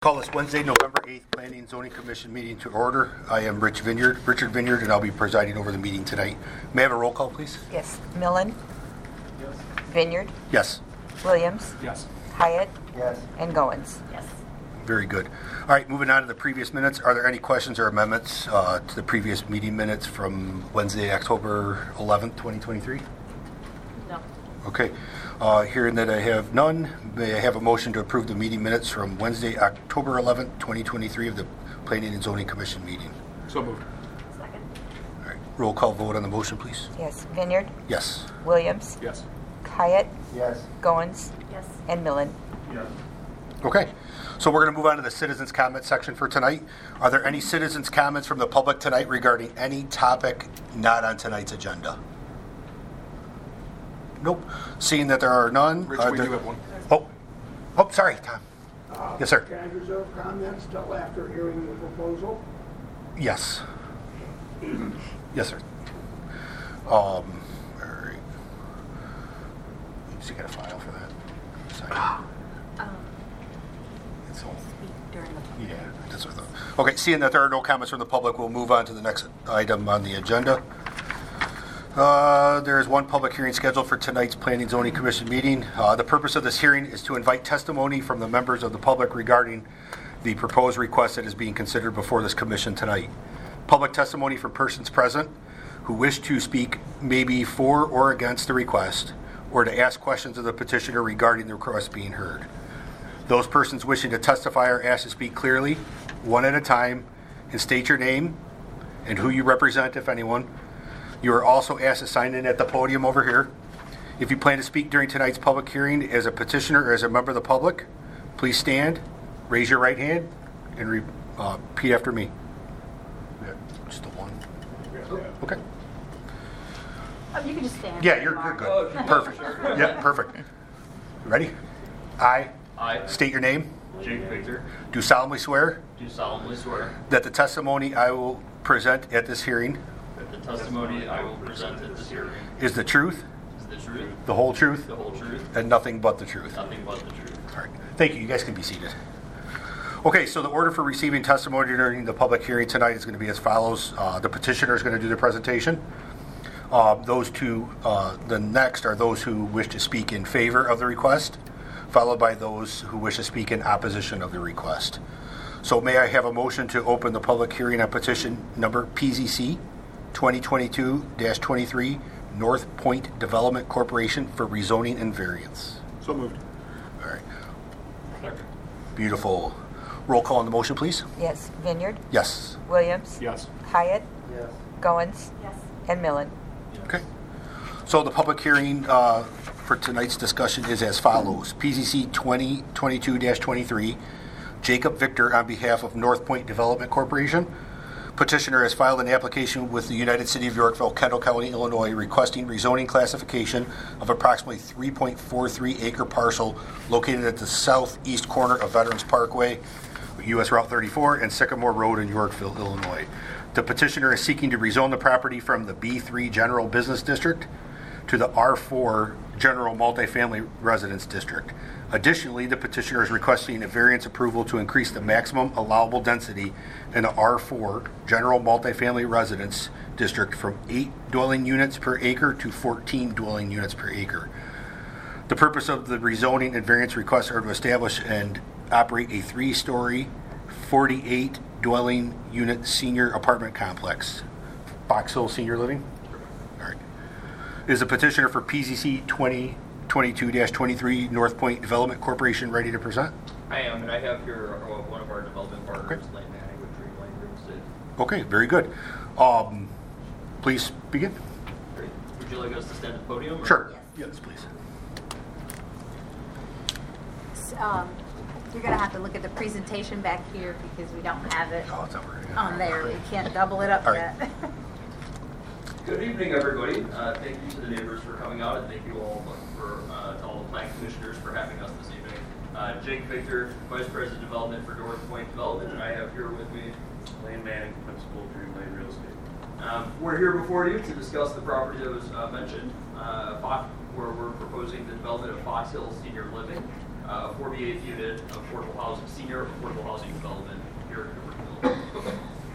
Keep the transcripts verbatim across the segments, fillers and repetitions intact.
Call this Wednesday, November eighth, Planning and Zoning Commission meeting to order. I am Rich Vineyard, Richard Vineyard, and I'll be presiding over the meeting tonight. May I have a roll call, please? Yes. Millen? Yes. Vineyard? Yes. Williams? Yes. Hyatt? Yes. And Goins? Yes. Very good. All right, moving on to the previous minutes. Are there any questions or amendments uh, to the previous meeting minutes from Wednesday, October eleventh, twenty twenty-three? No. Okay. Uh, hearing that I have none, may I have a motion to approve the meeting minutes from Wednesday, October eleventh, twenty twenty-three of the Planning and Zoning Commission meeting? So moved. Second. All right, roll call vote on the motion, please. Yes. Vineyard? Yes. Williams? Yes. Hyatt? Yes. Goins? Yes. And Millen? Yes. Okay, so we're going to move on to the citizens' comment section for tonight. Are there any citizens' comments from the public tonight regarding any topic not on tonight's agenda? Nope. Seeing that there are none. Rich, are we there- do have one. Oh, oh, sorry, Tom. Uh, Yes, sir. Can I reserve comments till after hearing the proposal? Yes. Yes, sir. Um, all right. So you got a file for that? Sign. Um, It's all. speak during the public. Yeah, that's what I thought. Okay, seeing that there are no comments from the public, we'll move on to the next item on the agenda. Uh, there is one public hearing scheduled for tonight's Planning and Zoning Commission meeting. Uh, the purpose of this hearing is to invite testimony from the members of the public regarding the proposed request that is being considered before this commission tonight. Public testimony from persons present who wish to speak may be for or against the request, or to ask questions of the petitioner regarding the request being heard. Those persons wishing to testify are asked to speak clearly, one at a time, and state your name and who you represent, if anyone. You are also asked to sign in at the podium over here. If you plan to speak during tonight's public hearing as a petitioner or as a member of the public, please stand, raise your right hand, and re- uh, repeat after me. Yeah, just the one. Okay. Oh, you can just stand. Yeah, you're, you're good. Perfect. Yeah, perfect. Ready? I I, state your name. Jake Victor, Do solemnly swear do solemnly swear that the testimony I will present at this hearing that the testimony I will present at this hearing is the truth, is the truth, the whole truth, the whole truth, and nothing but the truth. nothing but the truth. All right. Thank you. You guys can be seated. Okay, so the order for receiving testimony during the public hearing tonight is going to be as follows. Uh, the petitioner is going to do the presentation. Uh, those two, uh, the next are those who wish to speak in favor of the request, followed by those who wish to speak in opposition of the request. So may I have a motion to open the public hearing on petition number P Z C twenty twenty-two dash twenty-three, North Point Development Corporation for rezoning and variance. So moved. All right. Second. Beautiful. Roll call on the motion, please. Yes. Vineyard? Yes. Williams? Yes. Hyatt? Yes. Goins? Yes. And Millen? Okay. So the public hearing uh, for tonight's discussion is as follows. P Z C twenty twenty-two dash twenty-three, Jacob Victor on behalf of North Point Development Corporation. Petitioner has filed an application with the United City of Yorkville, Kendall County, Illinois, requesting rezoning classification of approximately three point four three acre parcel located at the southeast corner of Veterans Parkway, U S Route thirty-four, and Sycamore Road in Yorkville, Illinois. The petitioner is seeking to rezone the property from the B three General Business District to the R four General Multifamily Residence District. Additionally, the petitioner is requesting a variance approval to increase the maximum allowable density in the R four General Multifamily Residence District from eight dwelling units per acre to fourteen dwelling units per acre. The purpose of the rezoning and variance requests are to establish and operate a three-story, forty-eight dwelling unit senior apartment complex. Box Hill Senior Living? All right. Is the petitioner for P Z C twenty twenty-two dash twenty-three North Point Development Corporation ready to present? I am, and I have here uh, one of our development partners, Lane Manning with Dream Lane Real Estate. Okay, very good. Um, please begin. Great. Would you like us to stand at the podium? or- Sure. Yes, please. Um, you're going to have to look at the presentation back here because we don't have it Oh, it's over here. on there. We can't double it up All right. yet. Good evening, everybody. Uh, thank you to the neighbors for coming out, and thank you all for uh, to all the planning commissioners for having us this evening. Uh, Jake Victor, Vice President Development for North Point Development, and I have here with me Lane Manning, Principal, Dream Lane Real Estate. Um, we're here before you to discuss the property that was uh, mentioned, uh, Fox, where we're proposing the development of Fox Hill Senior Living. Uh, uh, a forty-eight unit affordable housing, senior affordable housing development here in Newburgh.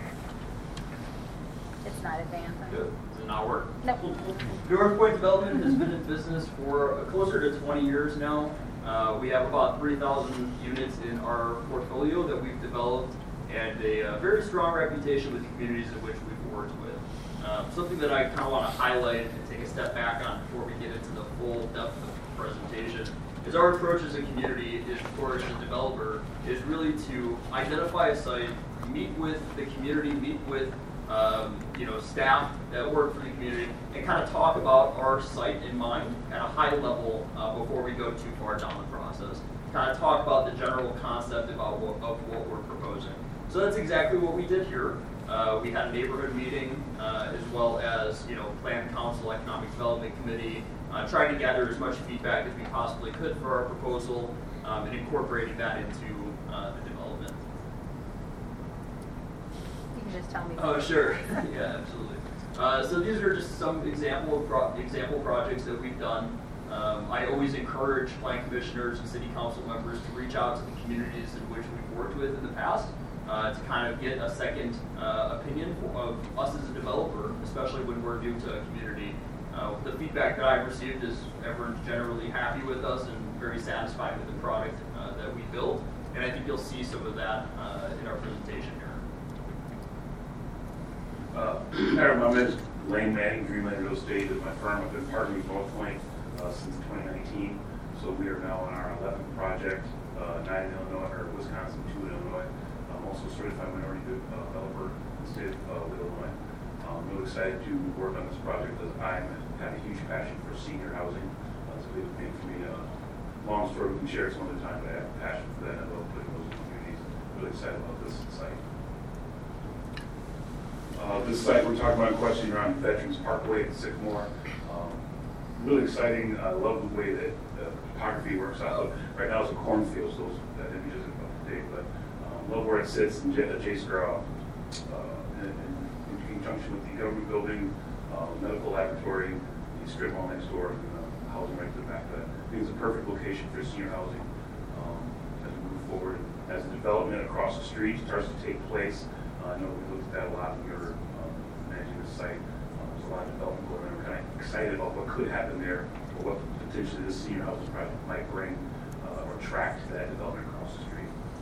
It's not advancing. Good. Does it not work? Nope. North Point Development has been in business for closer to twenty years now. Uh, we have about three thousand units in our portfolio that we've developed, and a uh, very strong reputation with the communities in which we've worked with. Um, something that I kind of want to highlight and take a step back on before we get into the full depth of the presentation is our approach as a community, is, or as a developer, is really to identify a site, meet with the community, meet with um, you know, staff that work for the community, and kind of talk about our site in mind at a high level uh, before we go too far down the process. Kind of talk about the general concept about what, of what we're proposing. So that's exactly what we did here. Uh, we had a neighborhood meeting, uh, as well as, you know, Plan Council, Economic Development Committee, uh, trying to gather as much feedback as we possibly could for our proposal, um, and incorporating that into uh, the development. You can just tell me. Oh, sure. Yeah, absolutely. Uh, so these are just some example pro example projects that we've done. Um, I always encourage plan commissioners and city council members to reach out to the communities in which we've worked with in the past. Uh, to kind of get a second uh, opinion of us as a developer, especially when we're new to a community. Uh, the feedback that I've received is everyone's generally happy with us and very satisfied with the product uh, that we built, and I think you'll see some of that uh, in our presentation here. Uh, Madam, my name is Lane Manning, Dreamland Real Estate is my firm. I've been partnering with North Point uh, since twenty nineteen, so we are now on our eleventh project, uh, nine in Illinois, or Wisconsin, two in Illinois. I'm also a certified minority developer in the state of Illinois. I'm really excited to work on this project because I have a huge passion for senior housing. Uh, it's a big thing for me. Uh, long story, we can share it some other time, but I have a passion for that and I love putting those in communities. Really excited about this site. Uh, this site we're talking about in question around Veterans Parkway in Sycamore. Um, really exciting. I love the way that the topography works out. Right now it's a cornfield, so that image isn't up to date, but love where it sits in adjacent uh, in, in conjunction with the government building, uh, medical laboratory, the strip mall next door, and uh, housing right to the back of that. I think it's a perfect location for senior housing um, as we move forward. As the development across the street starts to take place, uh, I know we looked at that a lot when we were um, managing the site. Um, there's a lot of development going on. We're kind of excited about what could happen there, or what potentially this senior housing project might bring uh, or attract to that development across the street.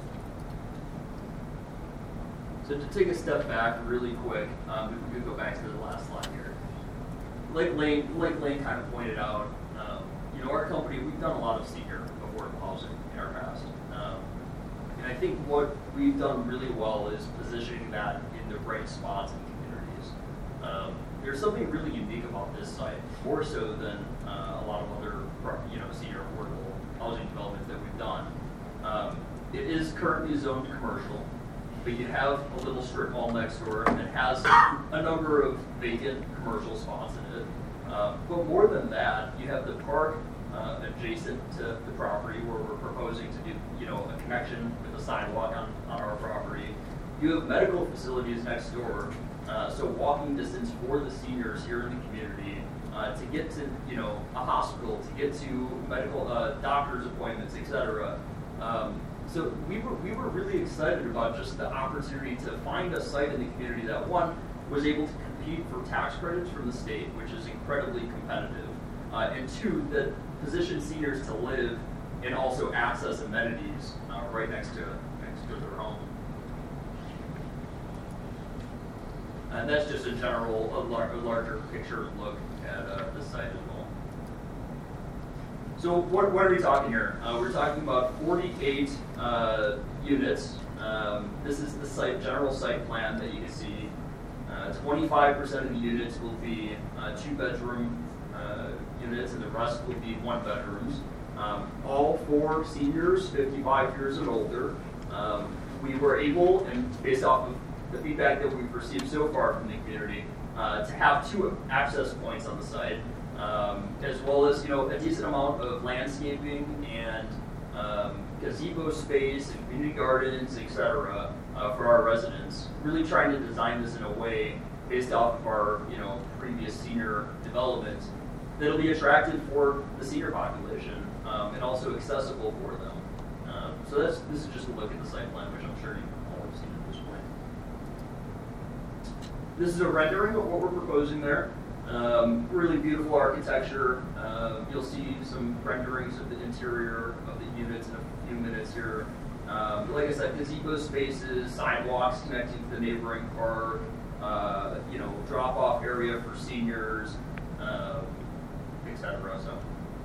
So to take a step back really quick, um, if we could go back to the last slide here. Like Lane, like Lane kind of pointed out, um, you know, our company, we've done a lot of senior affordable housing in our past. Um, and I think what we've done really well is positioning that in the right spots in communities. Um, there's something really unique about this site, more so than uh, a lot of other, you know, senior affordable housing developments that we've done. Um, it is currently zoned commercial, but you have a little strip mall next door that has a number of vacant commercial spots in it. Uh, but more than that, you have the park uh, adjacent to the property where we're proposing to do, you know, a connection with a sidewalk on, on our property. You have medical facilities next door, uh, so walking distance for the seniors here in the community uh, to get to, you know, a hospital, to get to medical uh, doctor's appointments, et cetera. Um, So we were, we were really excited about just the opportunity to find a site in the community that, one, was able to compete for tax credits from the state, which is incredibly competitive, uh, and two, that positions seniors to live and also access amenities uh, right next to, next to their home. And that's just a general, a, lar a larger picture look at uh, the site as well. So what, what are we talking here? Uh, we're talking about forty-eight uh, units. Um, this is the site general site plan that you can see. twenty-five percent uh, of the units will be uh, two-bedroom uh, units, and the rest will be one-bedrooms. Um, all for seniors, fifty-five years and older. Um, we were able, and based off of the feedback that we've received so far from the community, uh, to have two access points on the site. Um, as well as, you know, a decent amount of landscaping and um, gazebo space and community gardens, et cetera, uh, for our residents. Really trying to design this in a way based off of our, you know, previous senior development that'll be attractive for the senior population um, and also accessible for them. so that's, this is just a look at the site plan, which I'm sure you all have seen at this point. This is a rendering of what we're proposing there. Um, really beautiful architecture. Uh, you'll see some renderings of the interior of the units in a few minutes here. Um, like I said, gazebo spaces, sidewalks connecting to the neighboring park, uh, you know, drop-off area for seniors, uh, et cetera. So,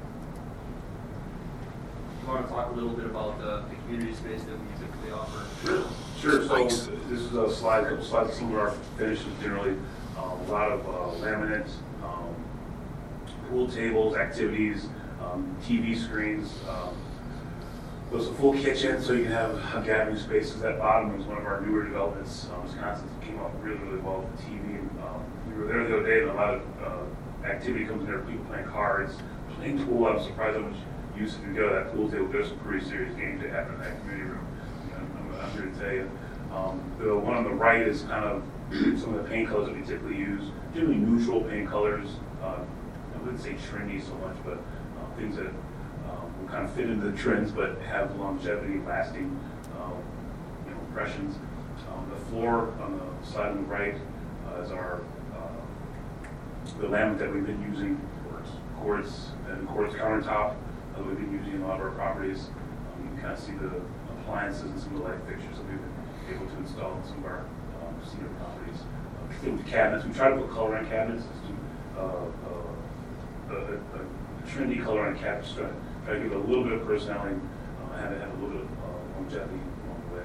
you want to talk a little bit about the, the community space that we typically offer? Sure. Sure. So this is a slide that slides some of our finishes generally. Um, a lot of uh, laminates, um, pool tables, activities, um, T V screens. Um, There's a full kitchen, so you can have uh, gathering spaces. That bottom is one of our newer developments. Um, Wisconsin came up really, really well with the T V. Um, we were there the other day, and a lot of uh, activity comes in there. People playing cards, playing pool. I was surprised how much use if you go to that pool table. There's some pretty serious games that happen in that community room. You know, I'm, I'm here to tell you. Um, the one on the right is kind of some of the paint colors that we typically use. Generally neutral paint colors. Uh, I wouldn't say trendy so much, but uh, things that will kind of fit into the trends, but have longevity, lasting, um, you know, impressions. Um, the floor on the side on the right uh, is our uh, the laminate that we've been using, quartz, quartz and quartz countertop that we've been using in a lot of our properties. Um, you can kind of see the appliances and some of the light fixtures that we've been able to install in some of our um, senior properties. Uh, particularly with cabinets, we try to put color on cabinets. Uh, uh, a, a, a trendy color on cabinets. Try, try to give it a little bit of personality, uh, have it have a little bit of uh, longevity along the way.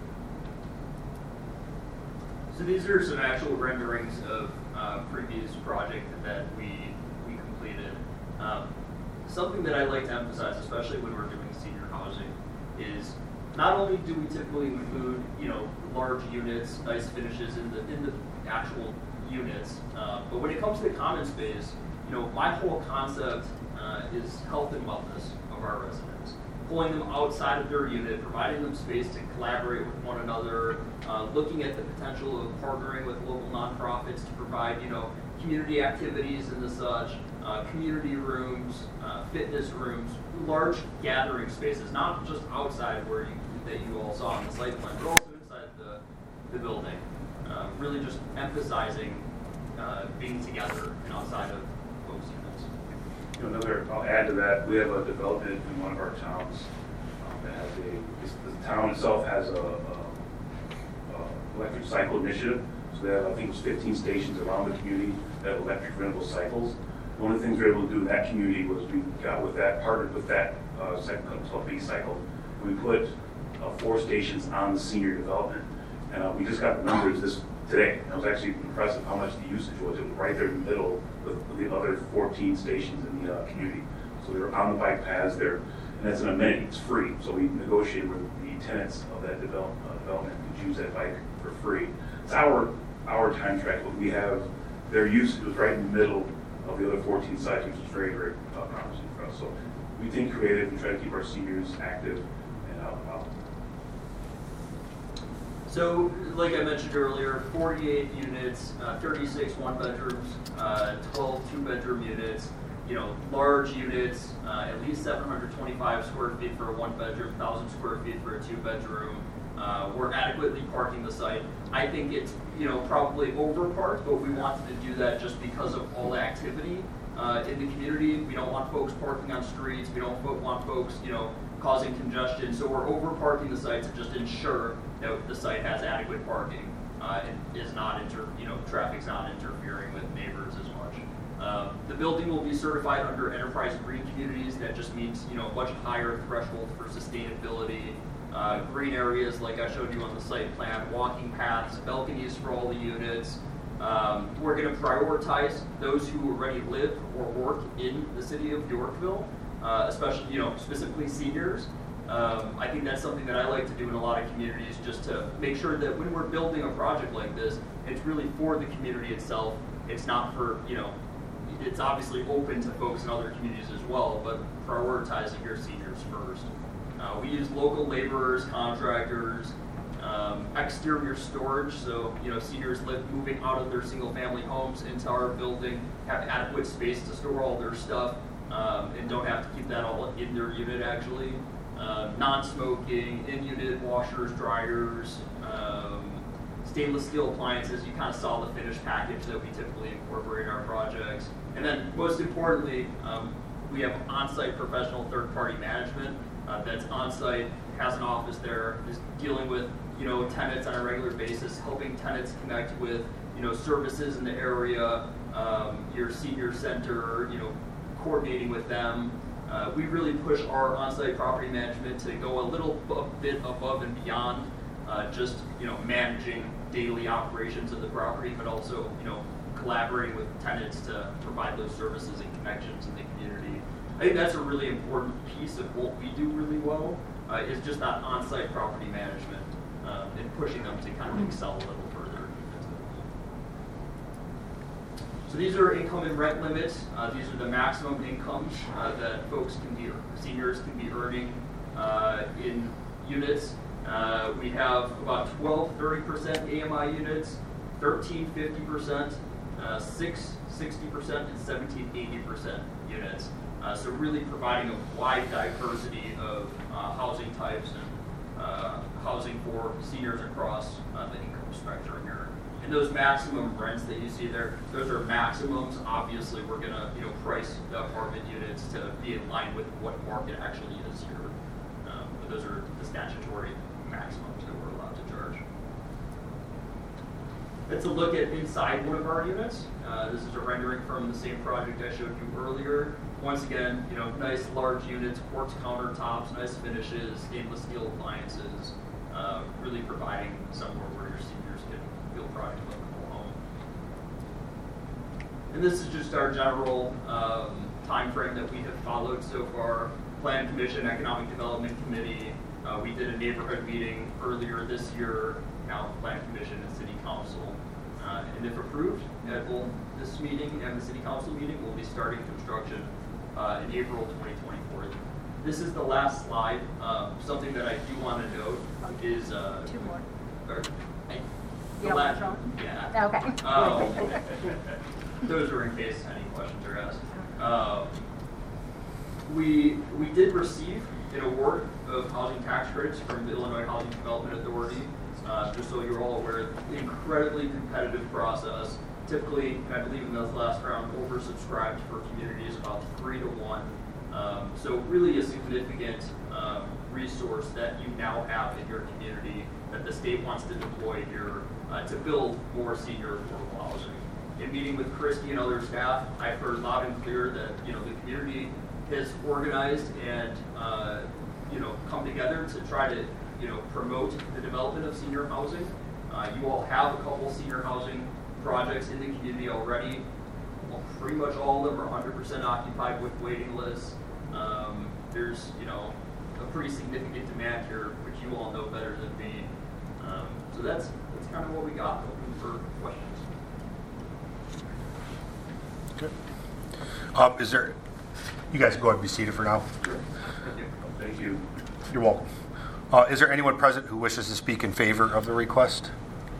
So these are some actual renderings of uh, previous project that we we completed. Um, something that I like to emphasize, especially when we're doing senior housing, is not only do we typically include, you know, large units, nice finishes in the in the actual units, uh, but when it comes to the common space, you know, my whole concept uh, is health and wellness of our residents. Pulling them outside of their unit, providing them space to collaborate with one another, uh, looking at the potential of partnering with local nonprofits to provide, you know, community activities and the such, uh, community rooms, uh, fitness rooms, large gathering spaces, not just outside where you, that you all saw on the site plan, but also inside the, the building. Uh, really just emphasizing uh, being together and outside of folks' units. You know, another, I'll add to that, we have a development in one of our towns um, that has a, it's, the town itself has a, a, a electric cycle initiative. So they have, I think it was fifteen stations around the community that have electric rentable cycles. One of the things we were able to do in that community was we got with that, partnered with that uh, cycle called B-Cycle. We put uh, four stations on the senior development. And uh, we just got the numbers this today. And I was actually impressed with how much the usage was. It was right there in the middle with the other fourteen stations in the uh, community. So they were on the bike paths there, and that's an amenity. It's free. So we negotiated with the tenants of that develop, uh, development to use that bike for free. It's our our time track, but we have their usage was right in the middle of the other fourteen sites, which is very, very uh, promising for us. So we think creative and try to keep our seniors active and out and about. So, like I mentioned earlier, forty-eight units, uh, thirty-six one-bedrooms, uh, twelve two-bedroom units, you know, large units, uh, at least seven hundred twenty-five square feet for a one-bedroom, one thousand square feet for a two-bedroom. Uh, we're adequately parking the site. I think it's, you know, probably over-parked, but we wanted to do that just because of all the activity uh, in the community. We don't want folks parking on streets. We don't fo- want folks, you know, causing congestion. So we're over-parking the site to just ensure that the site has adequate parking uh, and is not inter, you know, traffic's not interfering with neighbors as much. Um, the building will be certified under Enterprise Green Communities. That just means, you know, a much higher threshold for sustainability. Uh, green areas, like I showed you on the site plan, walking paths, balconies for all the units. Um, we're going to prioritize those who already live or work in the city of Yorkville, uh, especially, you know, specifically seniors. Um, I think that's something that I like to do in a lot of communities, just to make sure that when we're building a project like this, it's really for the community itself. It's not for, you know, it's obviously open to folks in other communities as well, but prioritizing your seniors first. Uh, we use local laborers, contractors, um, exterior storage, so, you know, seniors live moving out of their single-family homes into our building, have adequate space to store all their stuff, um, and don't have to keep that all in their unit, actually. uh, non-smoking, in-unit washers, dryers, um, stainless steel appliances. You kind of saw the finished package that we typically incorporate in our projects. And then most importantly, um, we have on-site professional third-party management uh, that's on-site, has an office there, is dealing with, you know, tenants on a regular basis, helping tenants connect with, you know, services in the area, um, your senior center, you know, coordinating with them. Uh, we really push our on-site property management to go a little bu- bit above and beyond uh, just, you know, managing daily operations of the property, but also, you know, collaborating with tenants to provide those services and connections in the community. I think that's a really important piece of what we do really well, uh, is just that on-site property management uh, and pushing them to kind of excel a little further. So these are income and rent limits. Uh, these are the maximum incomes uh, that folks can be, seniors can be earning uh, in units. Uh, we have about twelve thirty percent A M I units, thirteen fifty percent, uh, six sixty percent, and seventeen eighty percent units. Uh, so really providing a wide diversity of uh, housing types and uh, housing for seniors across uh, the income spectrum here. And those maximum rents that you see there, those are maximums. Obviously, we're going to, you know, price the apartment units to be in line with what market actually is here. Um, but those are the statutory maximums that we're allowed to charge. Let's look at inside one of our units. Uh, this is a rendering from the same project I showed you earlier. Once again, you know, nice large units, quartz countertops, nice finishes, stainless steel appliances, uh, really providing somewhere where your seniors can feel proud to live in a home. And this is just our general um, time frame that we have followed so far. Plan Commission, Economic Development Committee. Uh, we did a neighborhood meeting earlier this year. Now Plan Commission and City Council. Uh, and if approved, at both this meeting and the City Council meeting, we'll be starting construction uh, in April twenty twenty-four. This is the last slide. Um, something that I do want to note is uh, Two more. Or, I, You the don't last, want to yeah. Okay. Um, those are in case any questions are asked. Um, we we did receive an award of housing tax credits from the Illinois Housing Development Authority. Uh, just so you're all aware, incredibly competitive process. Typically, and I believe in this last round, oversubscribed for communities about three to one. Um, so really a significant um, resource that you now have in your community that the state wants to deploy here uh, to build more senior affordable housing. In meeting with Christy and other staff, I've heard loud and clear that, you know, the community has organized and uh, you know, come together to try to, you know, promote the development of senior housing. Uh, you all have a couple senior housing projects in the community already. Well, pretty much all of them are one hundred percent occupied with waiting lists. Um, there's, you know, a pretty significant demand here, which you all know better than me. Um, so that's that's kind of what we got. Open for questions. Good. Um, is there? You guys can go ahead and be seated for now. Sure. Thank you. Thank you. You're welcome. Uh, is there anyone present who wishes to speak in favor of the request?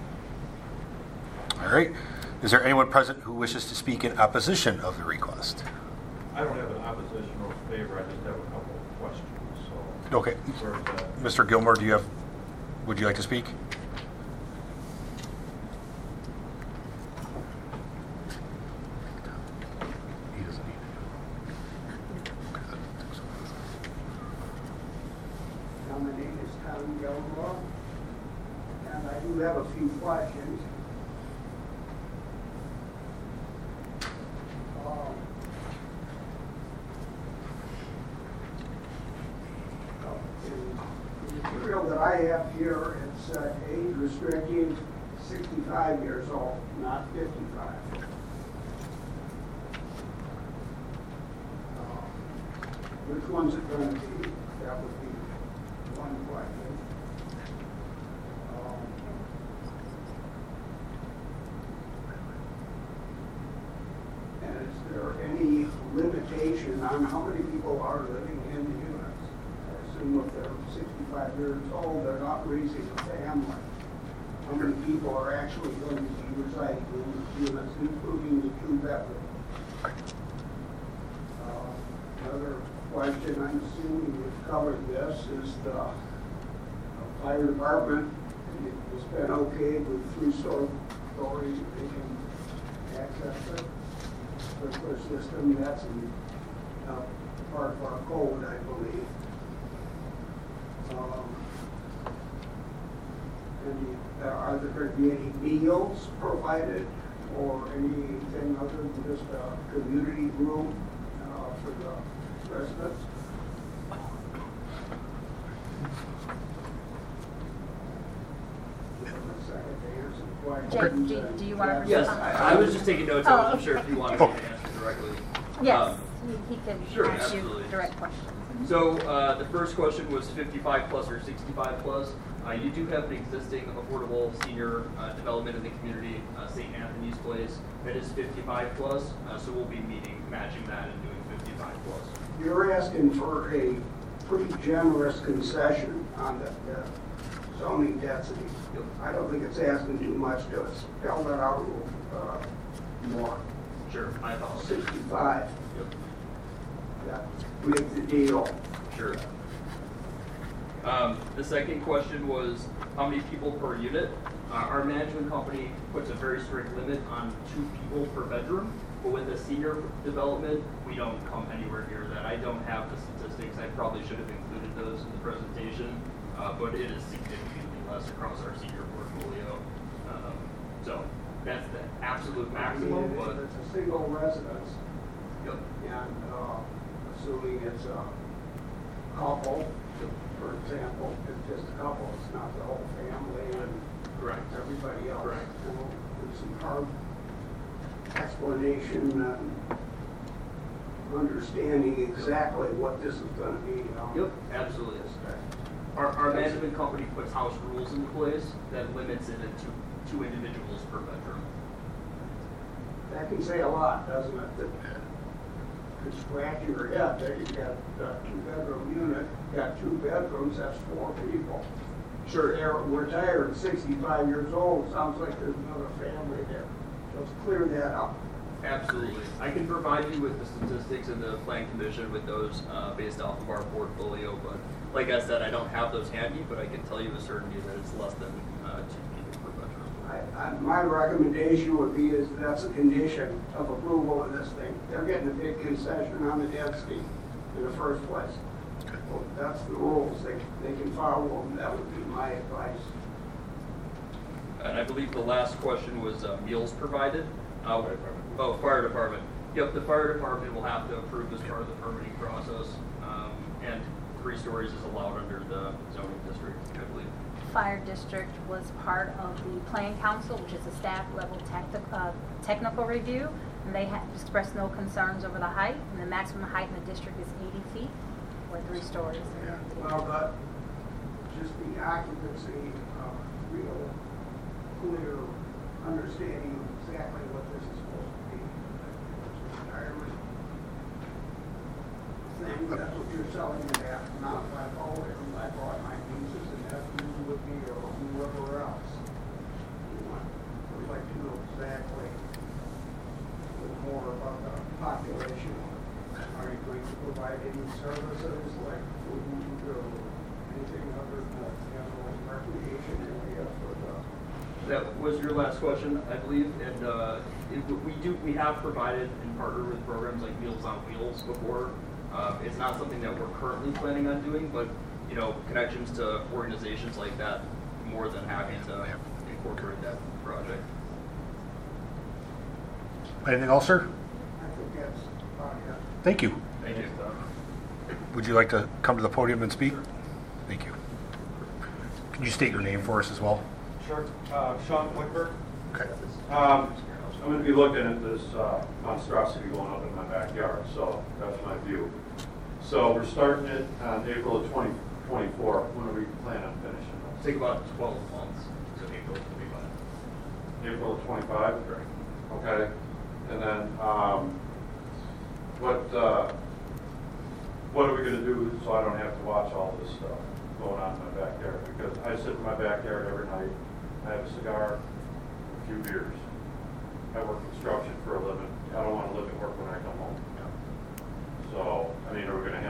All right. Is there anyone present who wishes to speak in opposition of the request? I don't have an opposition or favor. I just have a couple of questions. So, Okay. where's that? Mister Gilmore, do you have? Would you like to speak? He doesn't need Now, my name is Tom Gilmore, and I do have a few questions. Um, in the material that I have here, it's uh, age restricted sixty-five years old, not fifty-five. Uh, Which one's it going to be? That would be one question. Um, And is there any limitation on how many people are living in the units? I assume if they're sixty-five years old, they're not raising a family. How many people are actually going to be residing in the units, including the two bedrooms? Uh, Another question and I'm assuming you've covered this, is the uh, fire department. It's been okay with three-story stories, they can access it. Sprinkler system, that's in, uh, part of our code, I believe. Um, any, uh, are there going to be any meals provided or anything other than just a community room uh, for the residents? Give them a second to answer the question. Jake, do- do you wanna Yes, respond? I, I was just taking notes. I Oh, wasn't sure if you wanted me to answer directly. Yes, Um, he he can sure, ask you absolutely. direct questions. So uh, the first question was fifty-five plus or sixty-five plus. Uh, you do have an existing affordable senior uh, development in the community, uh, Saint Anthony's Place, that is fifty-five plus. Uh, so we'll be meeting, matching that and doing fifty-five plus. You're asking for a pretty generous concession on the, the zoning density. Yep. I don't think it's asking too much to spell that out a little uh, more. Sure, I apologize. sixty-five, Yep. that makes the deal. Sure. Um, the second question was how many people per unit? Uh, our management company puts a very strict limit on two people per bedroom, but with a senior development, we don't come anywhere near that. I don't have the statistics. I probably should have included those in the presentation, uh, but it is significantly less across our senior portfolio. Um, so that's the absolute maximum, but It's a single residence, yep. and uh, assuming it's a couple, for example, it's just a couple, it's not the whole family and Correct. everybody else. Correct. You know, there's some hard explanation and understanding exactly what this is gonna be. you know. Yep, absolutely. Our, our management company puts house rules into place that limits it to two individuals per bedroom. That can say a lot, doesn't it? That could scratch your head, there you got a two-bedroom unit, got two bedrooms, that's four people. Sure. They're retired, sixty-five years old, sounds like there's another family there. Let's clear that up. Absolutely. I can provide you with the statistics and the plan commission with those uh, based off of our portfolio, but like I said, I don't have those handy, but I can tell you with certainty that it's less than uh, two people per bedroom. I, I, my recommendation would be is that's a condition of approval of this thing. They're getting a big concession on the density in the first place. Well, that's the rules, they, they can follow them, that would be my advice. And I believe the last question was uh, meals provided. Uh, oh, fire department. Yep, the fire department will have to approve as part of the permitting process, um, and three stories is allowed under the zoning district, I believe. Fire district was part of the plan council, which is a staff level tactic, uh, technical review, and they have expressed no concerns over the height, and the maximum height in the district is eighty feet, or three stories. Well, but just the occupancy, uh, real clear understanding of exactly what this is supposed to be. Retirement thing, that's what you're selling it at, not if I bought it, if I bought my nieces and nephews with me or whoever else. You want, we'd like to know exactly a little more about the population. Are you going to provide any services like food or anything other than general recreation area for the? That was your last question, I believe, and uh, it, we do we have provided and partnered with programs like Meals on Wheels before. Uh, it's not something that we're currently planning on doing, but you know, connections to organizations like that, more than happy to incorporate that project. Anything else, sir? I think that's about it. Thank you. Thank you. Would you like to come to the podium and speak? Thank you. Can you state your name for us as well? Sure. Uh, Sean Whitberg. Okay. Um, I'm going to be looking at this uh, monstrosity going up in my backyard, so that's my view. So we're starting it on April of twenty twenty-four. When are we planning on finishing this? Take about twelve months, so April twenty-five. April of twenty-five? Correct. Okay. And then um, what uh, what are we going to do so I don't have to watch all this stuff going on in my backyard? Because I sit in my backyard every night. I have a cigar, a few beers. I work construction for a living. I don't want to live and work when I come home. So, I mean, are we going to have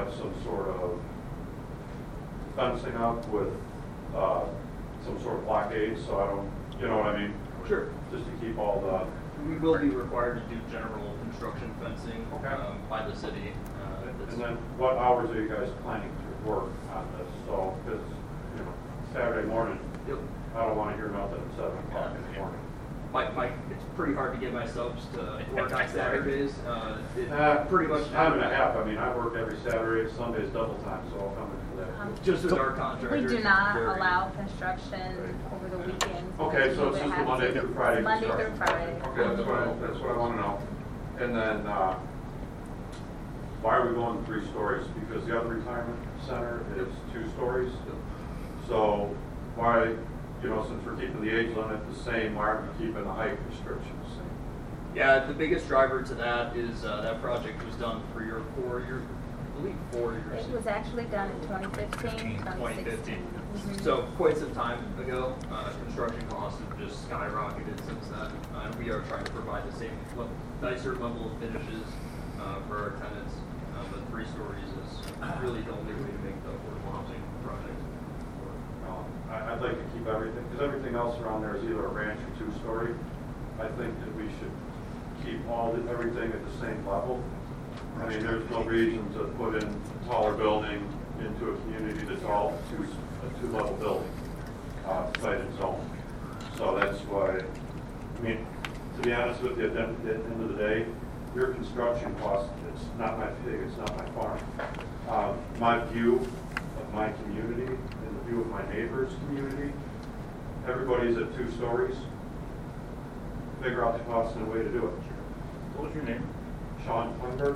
have some sort of fencing up with uh, some sort of blockade, so I don't, you know what I mean? Sure. Just to keep all the, We will be required to do general construction fencing Okay. um, by the city. Uh, that's- and then what hours are you guys planning to work on this? So, because, you know, Saturday morning, Yep. I don't want to hear nothing at seven o'clock in the morning. My, my, it's pretty hard to get my subs to work on Saturdays. Uh, it Uh, pretty much Time and a half, I mean, I work every Saturday, Sunday's double time, so I'll come in for Um, that. Just as our We contractors. do not they're- allow construction over the weekends. Okay, so We it's would just the have Monday to- through Friday Monday through construction. Friday. Okay, that's what I, that's what I want to know. And then, uh, why are we going three stories? Because the other retirement center is two stories. So why, you know, since we're keeping the age limit the same, why aren't we keeping the height restriction the same? Yeah, the biggest driver to that is uh, that project was done three or four years, I believe four years. It was actually done in twenty fifteen, twenty twenty fifteen. sixteen. Mhm. So quite some time ago, uh, construction costs have just skyrocketed since then. Uh, and we are trying to provide the same, le- nicer level of finishes uh, for our tenants. Uh, but three stories is really the only way to make the affordable housing project work. Um, I- I'd like to keep everything, because everything else around there is either a ranch or two-story. I think that we should keep all, the- everything at the same level. I mean, there's no reason to put in a taller building into a community that's all two, a two-level building, uh, sited zone. So that's why, I mean, to be honest with you, at the end, at the end of the day, your construction cost, it's not my pig, it's not my farm. Uh, my view of my community and the view of my neighbor's community, everybody's at two stories. Figure out the cost and a way to do it. What was your name? Sean Klingberg.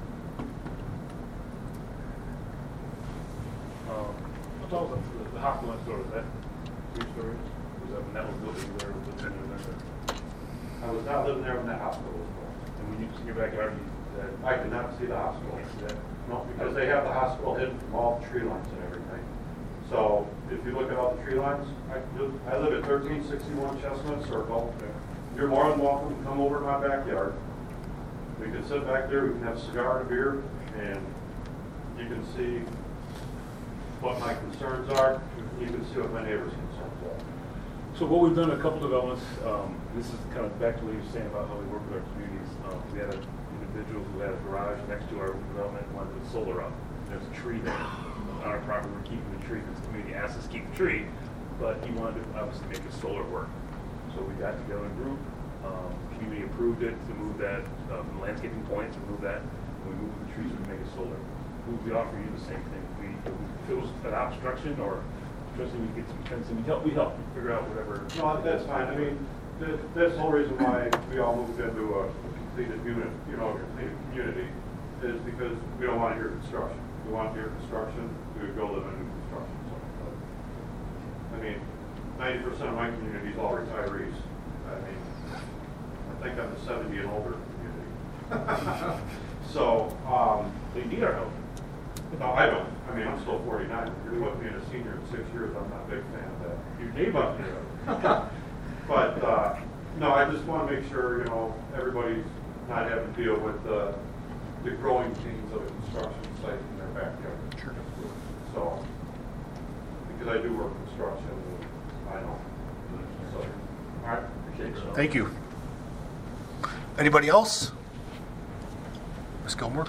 Um, I'll tell us, the, the hospital next door, is that three stories? Was that when that was built, you were living in there? I was not living there when that hospital was built. And when you, in your backyard, you, that, I could not see the hospital. can't see that? No, because they have the hospital hidden from all the tree lines and everything. So if you look at all the tree lines, I, live- I live at thirteen sixty-one Chestnut Circle. You're more than welcome to come over to my backyard. We can sit back there, we can have a cigar and a beer, and you can see what my concerns are. You can see what my neighbor's concerns are. So what we've done, a couple developments, um, this is kind of back to what you were saying about how we work with our communities. Um, we had an individual who had a garage next to our development, wanted to put solar up. There's a tree there on our property, we're keeping the tree, because the community asked us to keep the tree, but he wanted to obviously make his solar work. So we got together in a group, um, community approved it to move that, uh, from the landscaping point, to move that, and we moved the trees to make it solar. We, we offer you the same thing. We, if it was an obstruction or especially we get some fencing, we help, we help figure out whatever. No, that's fine. I mean, that, that's the whole reason why we all moved into a completed unit, you know, a completed community, is because we don't want to hear construction. We want to hear construction, we would go live in new construction. So, I mean, ninety percent of my community is all retirees. I mean, I think I'm the seventy and older community. So, um, They need our help. no, I don't. I mean, I'm still forty-nine. You're looking at a senior in six years, I'm not a big fan of that. Your neighbor. But, uh, no, I just want to make sure, you know, everybody's not having to deal with the, the growing pains of a construction site in their backyard. Sure. So, because I do work construction, and I know. So, all right. Appreciate it. Thank you. Anybody else? Miz Gilmore?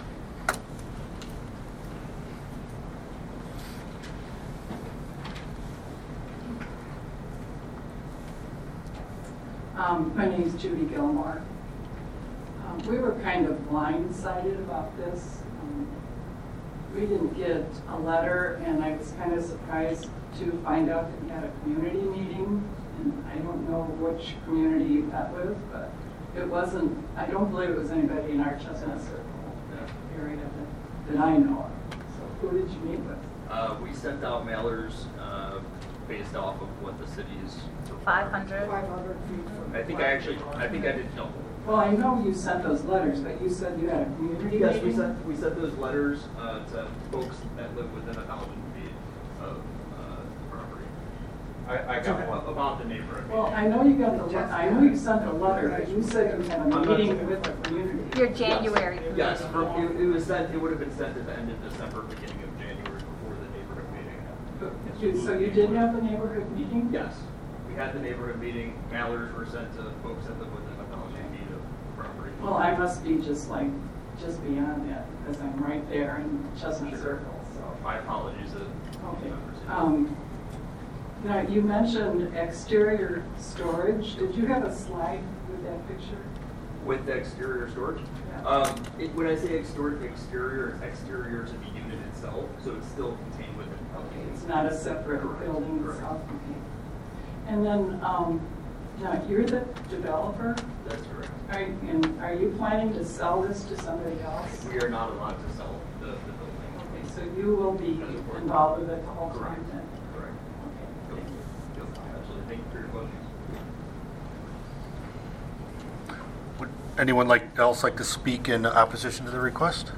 Um, my name is Judy Gilmore. Um, we were kind of blindsided about this. Um, we didn't get a letter, and I was kind of surprised to find out that we had a community meeting. And I don't know which community you met with, but it wasn't, I don't believe it was anybody in our Chestnut Circle area that, that I know of. So who did you meet with? Uh, we sent out mailers uh, based off of what the city's. Five hundred. five hundred feet from. I think I actually, I think I did double. Well, I know you sent those letters, but you said you had a community meeting? Yes, we sent, we sent those letters uh, to folks that live within a thousand feet of uh, the property. I, I got one. About the neighborhood. Well, I know you got the, le- I know you sent a letter, but you said you had I'm a not- meeting with the community. your January meeting. Yes, for- it, it was sent, it would have been sent at the end of December, beginning of January, before the neighborhood meeting. You- So you did have the neighborhood meeting? Yes, we had the neighborhood meeting, mailers were sent to folks that live within the village and need of property. Well, I must be just like, just beyond that, because I'm right there in Chestnut Circle, so. My apologies to Okay. members. Um, Now, you mentioned exterior storage. Did you have a slide with that picture? With the exterior storage? Yeah. Um, it, when I say exterior, exterior, it's exterior to the unit itself, so it's still contained within the Okay, building. it's not a separate Correct. building Correct. itself? Okay. And then, um, now, you're the developer, That's correct. are, and are you planning to sell this to somebody else? We are not allowed to sell the, the building. Okay, so you will be involved with it the whole time Correct. then? Correct. Okay, thank you. Yep, absolutely. Thank you for your questions. Would anyone like else like to speak in opposition to the request?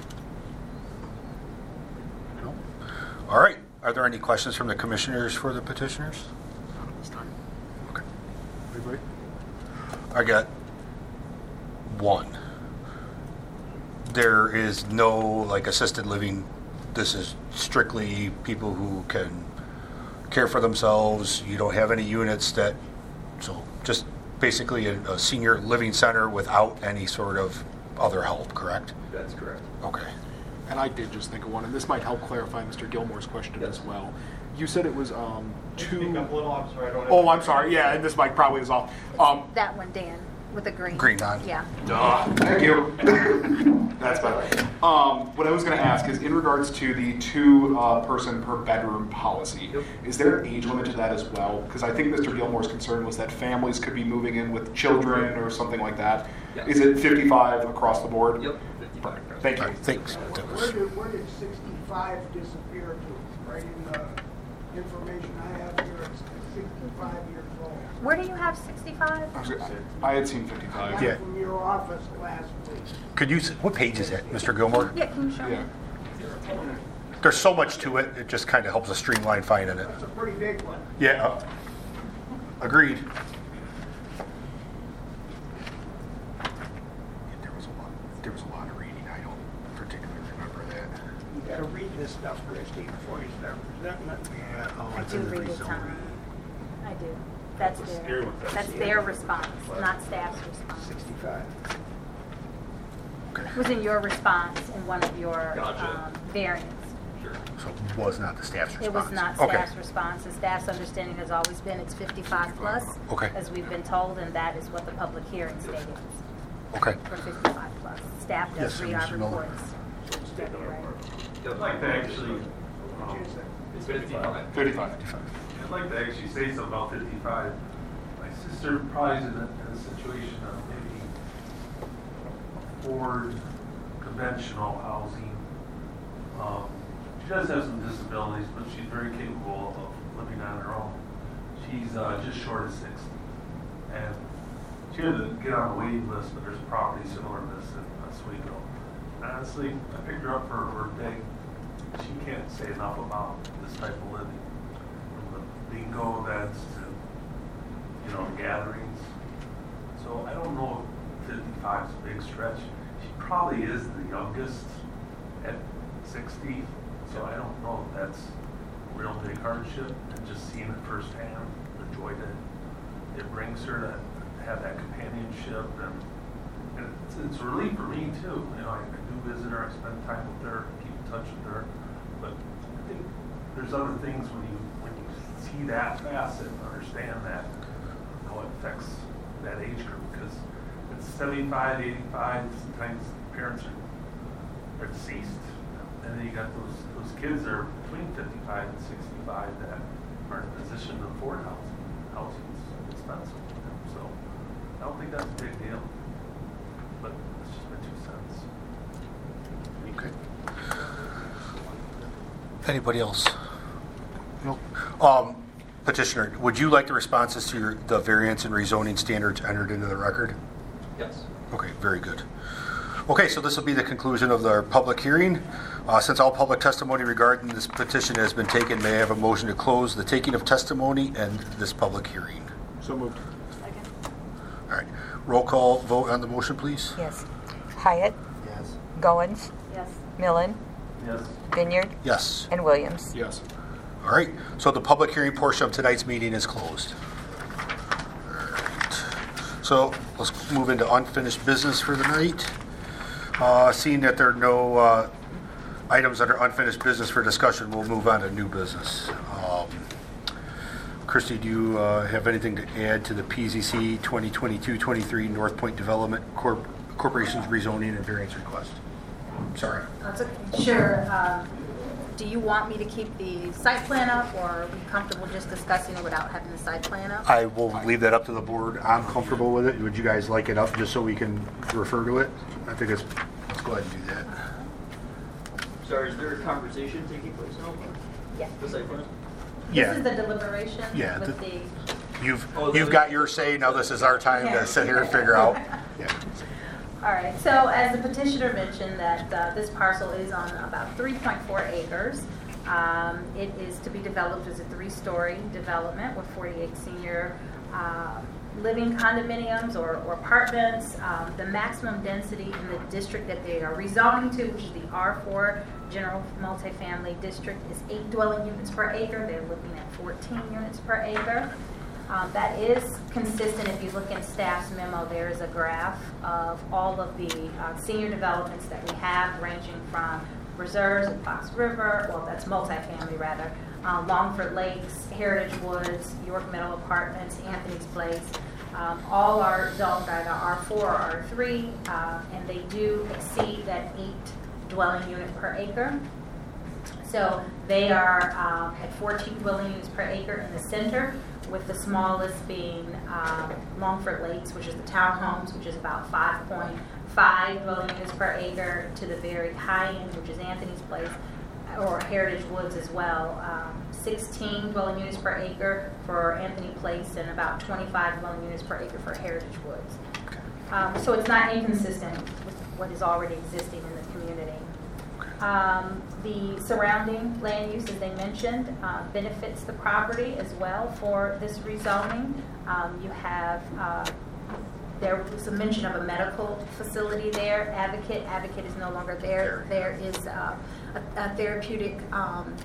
No? All right. Are there any questions from the commissioners for the petitioners? Okay. Anybody? I got one. There is no like assisted living. This is strictly people who can care for themselves. You don't have any units that, so just basically a, a senior living center without any sort of other help, correct? That's correct. Okay. And I did just think of one, and this might help clarify Mister Gilmore's question Yes. as well. You said it was um, two. Speak up a little, I'm sorry, I don't have- Oh, I'm sorry. Yeah, and this mic probably is off. Um, That one, Dan, with the green. Green on. Yeah. Duh. Thank you. That's better. Um, what I was going to ask is in regards to the two uh, person per bedroom policy, Yep. is there an age limit to that as well? Because I think Mister Gilmore's concern was that families could be moving in with children or something like that. Yes. Is it fifty-five across the board? Yep. fifty-five. Perfect. Thank All you. right, thanks. Where did, where did sixty-five disappear to? Right in the information I have here, it's sixty-five years old. Where do you have sixty-five? I was- I had seen fifty-five. Got Yeah. it from your office last week. Could you, s- what page is that, Mister Gilmore? Yeah, can you show me? Yeah. There's so much to it, it just kind of helps us streamline finding it. That's a pretty big one. Yeah. uh, Agreed. There was a lot, there was a lot of reading. I don't particularly remember that. You gotta read this stuff, Christie, before you start presenting it. Yeah, oh, I it's do in the read it, rezoning. Tom. I do. That's their, that's their response, not staff's response. Sixty-five. Okay. It was in your response in one of your Gotcha. um, variants. Sure. So it was not the staff's response? It was not Okay. staff's response. The staff's understanding has always been it's fifty-five plus. Okay. As we've been told, and that is what the public hearing stated Okay. for fifty-five plus. Staff Yes, does sir, read our Mister Miller. reports. I'd like to actually, What'd you say? It's fifty-five. fifty-five. I'd like to actually say something about fifty-five. My sister probably is in a, in a situation of maybe afford conventional housing. Um, she does have some disabilities, but she's very capable of living on her own. She's uh, just short of sixty. And she had to get on the waiting list, but there's a property similar to this in Oswego. Honestly, I picked her up for her birthday. She can't say enough about this type of living. From the bingo events to, you know, gatherings. So I don't know if fifty-five is a big stretch. She probably is the youngest at sixty, so I don't know if that's a real big hardship. And just seeing it firsthand, the joy that it brings her to have that companionship, and, and it's, it's a relief for me too. You know, I, I do visit her, I spend time with her, keep in touch with her. But I think there's other things when you when you see that facet and understand that how it affects that age group, because it's seventy-five, eighty-five, sometimes parents are, are deceased, and then you got those those kids that are between fifty-five and sixty-five that are in a position to afford housing. Housing's expensive, so I don't think that's a big deal. But it's just my two cents. Okay. Anybody else? No. Um, petitioner, would you like the responses to your, the variance and rezoning standards entered into the record? Yes. Okay, very good. Okay, so this will be the conclusion of our public hearing. Uh, since all public testimony regarding this petition has been taken, may I have a motion to close the taking of testimony and this public hearing? So moved. All right. Roll call vote on the motion, please. Yes. Hyatt, Yes. Goins, Yes. Millen, Yes. Vineyard, Yes. and Williams. Yes. All right, so the public hearing portion of tonight's meeting is closed. All right. So let's move into unfinished business for the night. Uh, Seeing that there are no uh, items under unfinished business for discussion, we'll move on to new business. Um, Christy, do you uh, have anything to add to the P Z C twenty twenty-two twenty-three North Point Development Corp- Corporation's rezoning and variance request? Sorry. That's okay. Sure. Um, Do you want me to keep the site plan up, or are we comfortable just discussing it without having the site plan up? I will leave that up to the board. I'm comfortable with it. Would you guys like it up just so we can refer to it? I think it's, let's go ahead and do that. Sorry, is there a conversation taking place now? Yeah. The site plan? Yeah. This is the deliberation Yeah, with the- the, You've, Oh, you've got your say, now this is our time Yeah. to sit here and figure out. Yeah. all right. So as the petitioner mentioned, that uh, this parcel is on about three point four acres. Um, It is to be developed as a three-story development with forty-eight senior uh, living condominiums or or apartments. Um, The maximum density in the district that they are rezoning to, which is the R four General Multifamily District, is eight dwelling units per acre. They're looking at fourteen units per acre. Um, That is consistent. If you look in staff's memo, there is a graph of all of the uh, senior developments that we have, ranging from Reserves and Fox River, well, that's multifamily rather, uh, Longford Lakes, Heritage Woods, York Meadow Apartments, Anthony's Place. Um, all are zoned either R four or R three, uh, and they do exceed that eight dwelling unit per acre. So they are um, at fourteen dwelling units per acre in the center, with the smallest being um, Longford Lakes, which is the townhomes, which is about five point five dwelling units per acre, to the very high end, which is Anthony's Place, or Heritage Woods as well. Um, sixteen dwelling units per acre for Anthony Place, and about twenty-five dwelling units per acre for Heritage Woods. Um, so it's not inconsistent with what is already existing in the community. Um, the surrounding land use, as they mentioned, uh, benefits the property as well for this rezoning. Um, you have, uh, there was a mention of a medical facility there, Advocate. Advocate is no longer there. There is uh, a, a therapeutic um,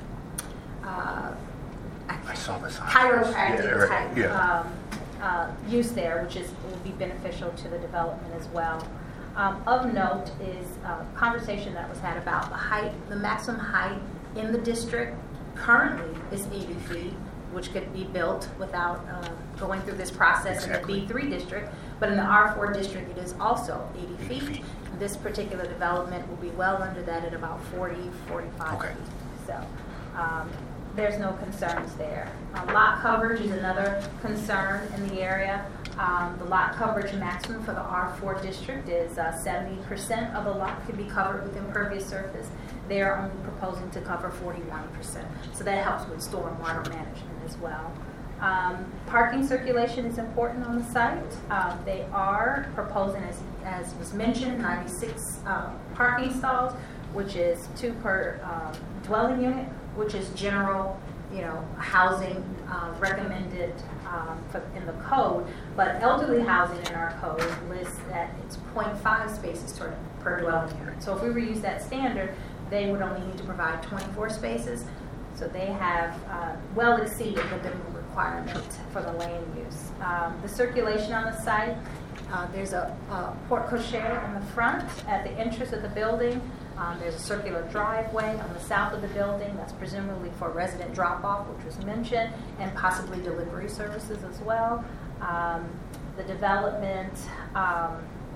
uh, I saw this. on- chiropractic Yeah, right, type yeah. um, uh, use there, which is will be beneficial to the development as well. Um, of note is a conversation that was had about the height, the maximum height in the district currently is eighty feet, which could be built without uh, going through this process Exactly. in the B three district. But in the R four district, it is also eighty eighty feet. feet. This particular development will be well under that at about forty, forty-five Okay. feet. So um, there's no concerns there. Uh, lot coverage is another concern in the area. Um, the lot coverage maximum for the R four district is uh, seventy percent of the lot could be covered with impervious surface. They are only proposing to cover forty-one percent. So that helps with stormwater management as well. Um, parking circulation is important on the site. Uh, they are proposing, as, as was mentioned, ninety-six uh, parking stalls, which is two per um, dwelling unit, which is general, you know, housing uh, recommended um, for, in the code. But elderly housing in our code lists that it's zero point five spaces per, per dwelling unit. So if we were to use that standard, they would only need to provide twenty-four spaces. So they have uh, well exceeded the minimum requirement for the land use. Um, the circulation on the site, uh, there's a, a porte cochere in the front at the entrance of the building. Um, there's a circular driveway on the south of the building that's presumably for resident drop-off, which was mentioned, and possibly delivery services as well. Um, the development um,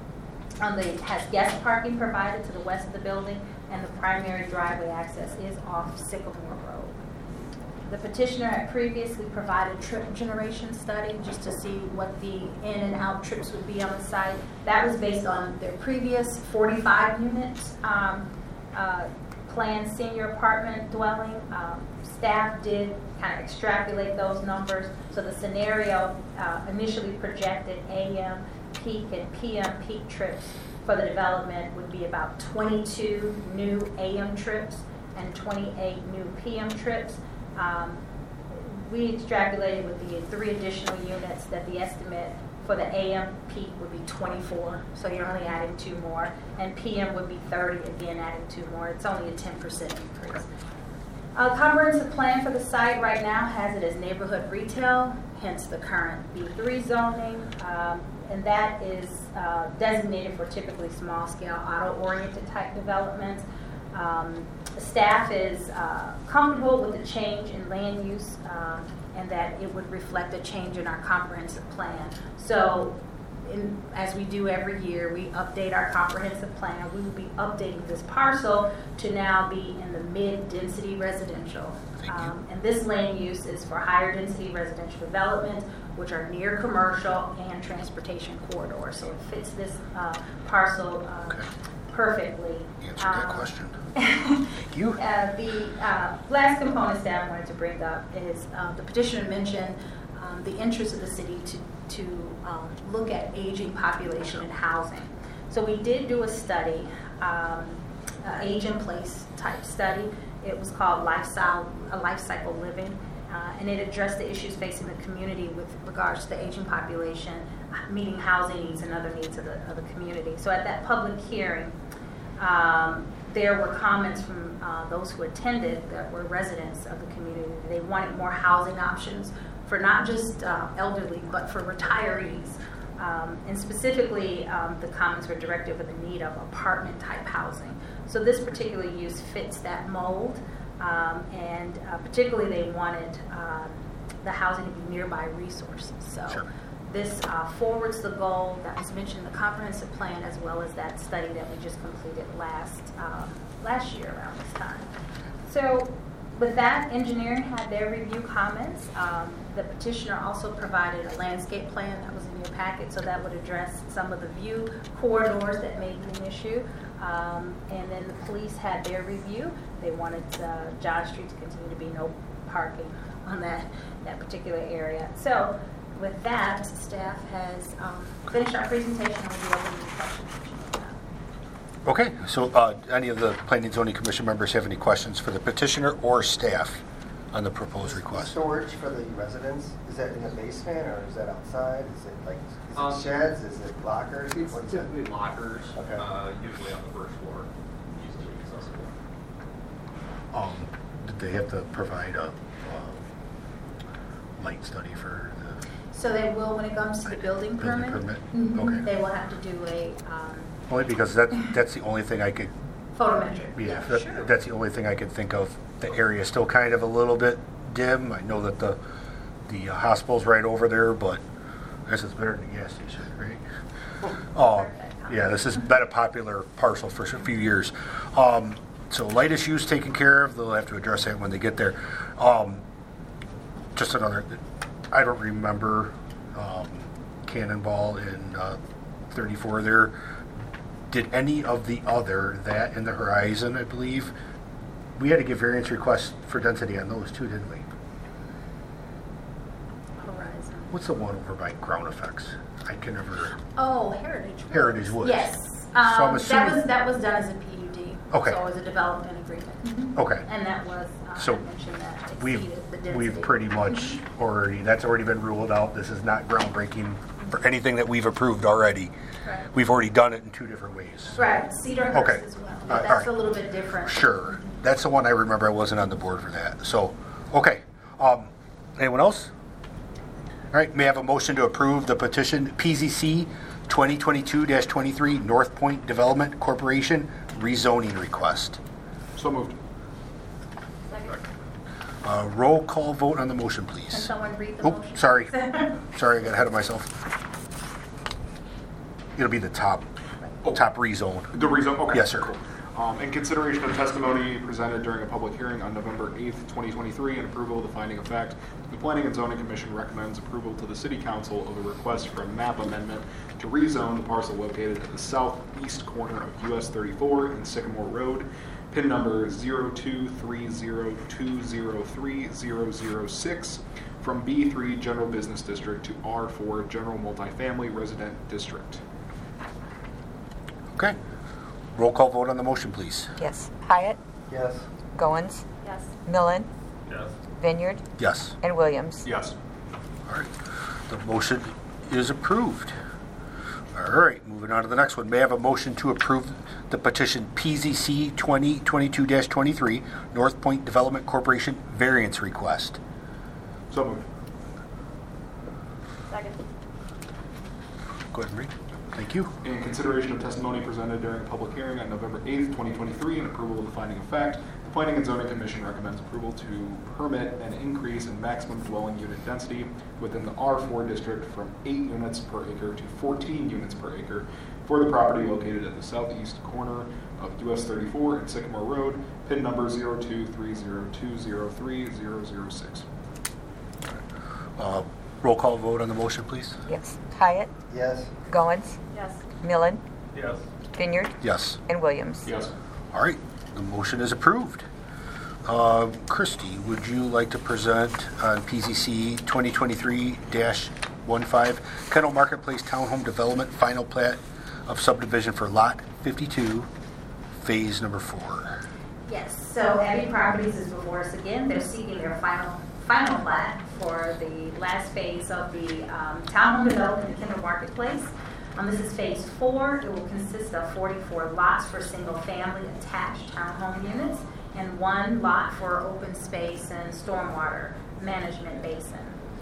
on the has guest parking provided to the west of the building, and the primary driveway access is off Sycamore Road. The petitioner had previously provided trip generation study just to see what the in and out trips would be on the site. That was based on their previous forty-five unit um, uh, planned senior apartment dwelling. Um, staff did kind of extrapolate those numbers. So the scenario uh, initially projected A M peak and P M peak trips for the development would be about twenty-two new A M trips and twenty-eight new P M trips. Um, we extrapolated with the three additional units that the estimate for the A M peak would be twenty-four, so you're only adding two more, and P M would be thirty, again adding two more. It's only a ten percent increase. A comprehensive plan for the site right now has it as neighborhood retail, hence the current B three zoning, um, and that is uh, designated for typically small-scale auto-oriented type developments. Um, staff is uh, comfortable with the change in land use um, and that it would reflect a change in our comprehensive plan. So in, as we do every year, we update our comprehensive plan. We will be updating this parcel to now be in the mid-density residential. Um, and this land use is for higher density residential development, which are near commercial and transportation corridors. So it fits this uh, parcel uh, Okay. perfectly. Answered that Um, question. Thank you. Uh, the uh, last component that I wanted to bring up is uh, the petitioner mentioned um, the interest of the city to, to um, look at aging population and housing. So we did do a study, um, uh, age in place type study. It was called Lifestyle, a Life Cycle Living, uh, and it addressed the issues facing the community with regards to the aging population, meeting housing needs and other needs of the, of the community. So at that public hearing, um, there were comments from uh, those who attended that were residents of the community. They wanted more housing options for not just uh, elderly, but for retirees. Um, and specifically, um, the comments were directed with the need of apartment-type housing. So this particular use fits that mold, um, and uh, particularly they wanted um, the housing to be nearby resources. So Sure. this uh, forwards the goal that was mentioned in the comprehensive plan, as well as that study that we just completed last um, last year around this time. So with that, engineering had their review comments. Um, the petitioner also provided a landscape plan that was in your packet, so that would address some of the view corridors that may be an issue. Um, and then the police had their review. They wanted uh, John Street to continue to be no parking on that, that particular area. So with that, staff has um, finished our presentation. We'll be open to questions. Okay, so uh, any of the Planning and Zoning Commission members have any questions for the petitioner or staff on the proposed request? Storage for the residents, is that in the basement or is that outside? Is it like, is Um, it sheds, is it lockers? It's What's that? typically lockers, Okay. uh, usually on the first floor, easily accessible. Um, did they have to provide a uh, light study for the, So they will, when it comes to the building Building permit, permit? mhm, Okay. they will have to do a um, only because that, that's the only thing I could, photometric. yeah, that- that's the only thing I could think of. The area is still kind of a little bit dim. I know that the, the uh, hospital's right over there, but I guess it's better than the gas station, right? Oh, yeah, this has been a popular parcel for a few years. Um, so light issues taken care of, they'll have to address that when they get there. Um, just another, I don't remember um, Cannonball in uh, thirty-four there. Did any of the other, that in the Horizon, I believe, we had to give variance requests for density on those too, didn't we? Horizon. What's the one over by Ground Effects? I can never, Oh, Heritage Woods. Heritage Woods. Yes. I'm Um, that assuming- was that was done as a P U D. Okay. So it was a development agreement. Mhm. Okay. And that was, uh, So I mentioned that we've, exceeded the density. we've pretty much already, that's already been ruled out. This is not groundbreaking for anything that we've approved already. Right. We've already done it in two different ways. Right, Cedar Hurst Okay. as well. Uh, But all that's right. a little bit different. Sure. That's the one I remember. I wasn't on the board for that. So, okay. Um, anyone else? All right. May I have a motion to approve the petition P Z C twenty twenty-two dash twenty-three North Point Development Corporation rezoning request? So moved. Second. Uh, roll call vote on the motion, Can please. someone read the Oh, motion? sorry. Sorry, I got ahead of myself. It'll be the top, top rezone. The rezone, okay. Yes, sir. Cool. Um, in consideration of testimony presented during a public hearing on November eighth, twenty twenty-three, and approval of the finding of fact, the Planning and Zoning Commission recommends approval to the City Council of a request for a map amendment to rezone the parcel located at the southeast corner of U S thirty-four and Sycamore Road, pin number zero two three zero two zero three zero zero six, from B three General Business District to R four General Multifamily Resident District. Okay. Roll call vote on the motion, please. Yes. Hyatt, Yes. Goins, Yes. Millen, Yes. Vineyard, Yes. and Williams. Yes. All right. The motion is approved. All right, moving on to the next one. May I have a motion to approve the petition P Z C twenty twenty-two dash twenty-three, North Point Development Corporation variance request? So moved. Second. Go ahead and read. Thank you. In consideration of testimony presented during a public hearing on November eighth, twenty twenty-three, and approval of the finding of fact, the Planning and Zoning Commission recommends approval to permit an increase in maximum dwelling unit density within the R four district from eight units per acre to fourteen units per acre for the property located at the southeast corner of U S thirty-four and Sycamore Road, PIN number zero two three zero two zero three zero zero six. Uh, roll call vote on the motion, please. Yes. Hyatt, Yes. Goins, Yes. Millen, Yes. Vineyard, Yes. and Williams. Yes. All right, the motion is approved. Uh, Christie, would you like to present on P Z C twenty twenty-three dash fifteen, Kendall Marketplace Townhome Development Final Plat of Subdivision for Lot fifty-two, Phase Number Four? Yes, so Abbey Properties is before us again. They're seeking their final, final plat for the last phase of the um, townhome development in Kendall Marketplace. Um, this is phase four. It will consist of forty-four lots for single-family attached townhome units and one lot for open space and stormwater management basin.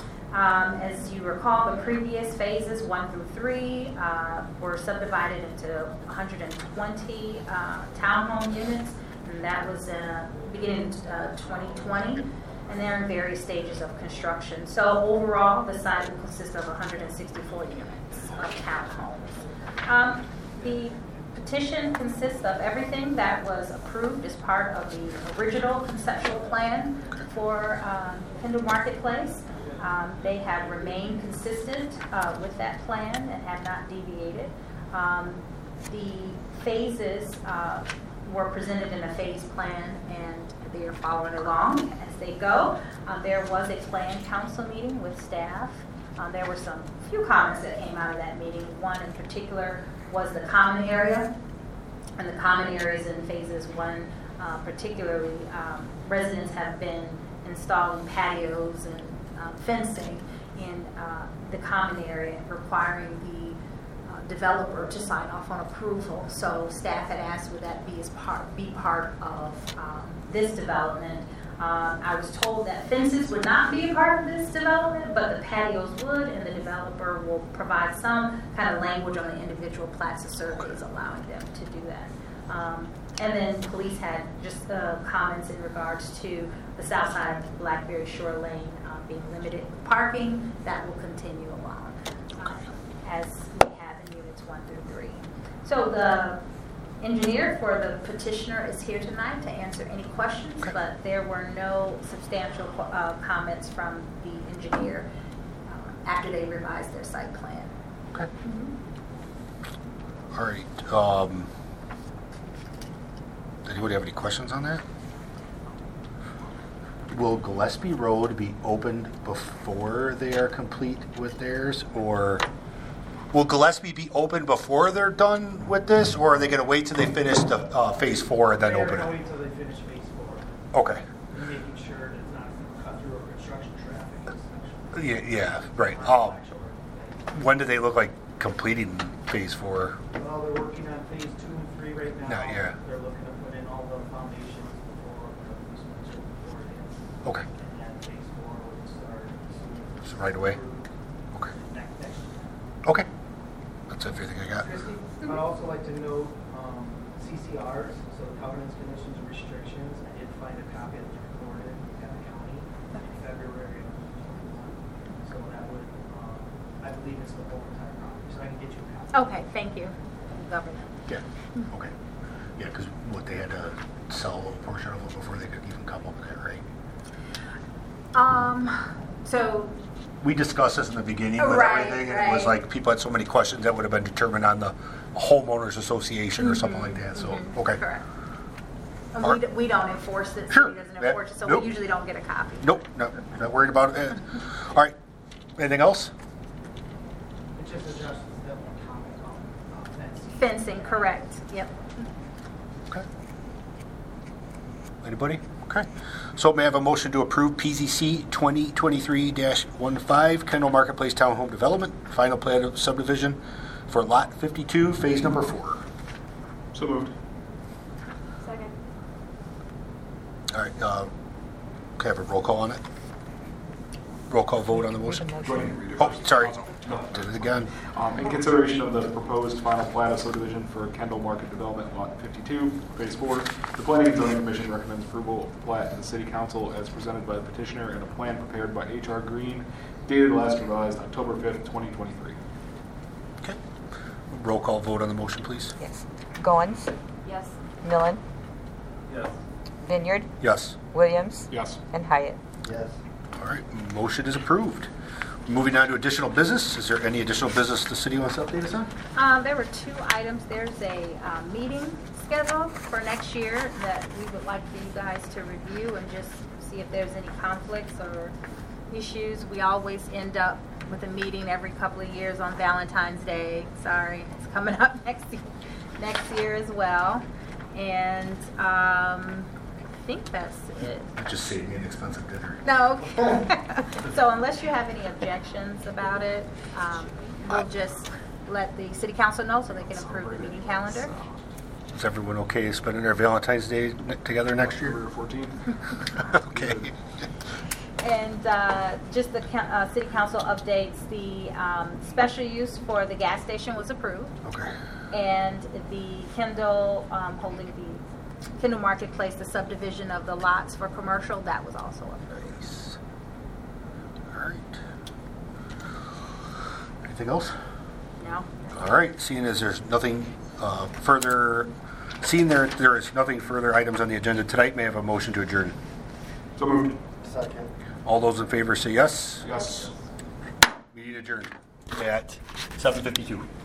Um, as you recall, the previous phases, one through three, uh, were subdivided into one hundred twenty uh, townhome units, and that was uh, beginning in uh, twenty twenty, and they're in various stages of construction. So overall, the site will consist of one hundred sixty-four units of townhomes. Um, the petition consists of everything that was approved as part of the original conceptual plan for um, Kendall Marketplace. Um, they have remained consistent uh, with that plan and have not deviated. Um, the phases uh, were presented in a phase plan, and they are following along as they go. Uh, there was a plan council meeting with staff. Um, there were some few comments that came out of that meeting. One in particular was the common area, and the common areas in phases one, uh, particularly um, residents have been installing patios and uh, fencing in uh, the common area, requiring the uh, developer to sign off on approval. So staff had asked would that be as part be part of um, this development. Um, I was told that fences would not be a part of this development, but the patios would, and the developer will provide some kind of language on the individual plats of surveys allowing them to do that. Um, and then police had just uh, comments in regards to the south side of Blackberry Shore Lane uh, being limited parking. That will continue along uh, as we have in units one through three. So the engineer for the petitioner is here tonight to answer any questions, but there were no substantial uh, comments from the engineer uh, after they revised their site plan. Okay. Mm-hmm. All right. Um, does anybody have any questions on that? Will Gillespie Road be opened before they are complete with theirs, or will Gillespie be open before they're done with this, or are they going to wait till they finish the uh, phase four and then They're open gonna it? wait till they finish phase four, Okay. and making sure that it's not gonna cut through our construction traffic. essentially. Yeah, yeah, right. Um, when do they look like completing phase four? Well, they're working on phase two and three right now. Not yet. They're looking to put in all the foundations before this winter before it hits. Okay. And then phase four would start as soon as So right away? Okay. next, next year. Okay. That's everything I got. Christie, I'd also like to note um, C C Rs, so the covenants, conditions, and restrictions. I did find a copy that was recorded at the county in February of twenty-one. So that would, um, I believe it's the whole entire property, so I can get you a copy. Okay, thank you, government. Yeah. Okay. Yeah, because what they had to sell a portion of it before they could even come up with that, right? Um, so We discussed this in the beginning with Right, everything, and it was right. like people had so many questions that would have been determined on the homeowners association or something like that. So Mhm, okay. correct. And All we, d- right. we don't enforce it, Sure. city doesn't Yeah. enforce it, so Nope. we usually don't get a copy. Nope. No, not worried about it. All right. Anything else? It just adjusts that one comment on uh, fencing. Fencing, correct, yep. Okay. Anybody? Okay. So may I have a motion to approve P Z C twenty twenty-three dash fifteen Kendall Marketplace Townhome Development, final plan of subdivision for Lot fifty-two, phase number four. So moved. Second. All right, uh, can I have a roll call on it? Roll call vote on the motion? Go ahead and read it Oh, first. sorry. Also. Did it again. Um, in consideration of the proposed final plat of subdivision for Kendall Market Development, Lot fifty-two, Phase four, the Planning and Zoning Commission recommends approval of the plat to the City Council as presented by the petitioner and a plan prepared by H R Green, dated last revised October fifth, twenty twenty-three. Okay. Roll call vote on the motion, please. Yes. Goins, Yes. Millen, Yes. Vineyard, Yes. Williams, Yes. and Hyatt. Yes. All right, motion is approved. Moving on to additional business. Is there any additional business the city wants to update us on? Um, there were two items. There's a uh, meeting scheduled for next year that we would like for you guys to review and just see if there's any conflicts or issues. We always end up with a meeting every couple of years on Valentine's Day. Sorry, it's coming up next year, next year as well. And um, I think that's it. Just save me an expensive dinner. No. So unless you have any objections about it, um, we'll just let the city council know so they can approve the meeting calendar. Is everyone okay spending their Valentine's Day ne- together next year? February fourteenth. Okay. And uh, just the coun- uh, city council updates, the um, special use for the gas station was approved. Okay. And the Kendall, um, holding the Kendall Marketplace, the subdivision of the lots for commercial, that was also approved. Nice. All right. Anything else? No? All right. Seeing as there's nothing uh, further, seeing there there is nothing further items on the agenda tonight, may I have a motion to adjourn? So moved. Second. All those in favor say yes. Yes. Meeting adjourned at seven fifty-two.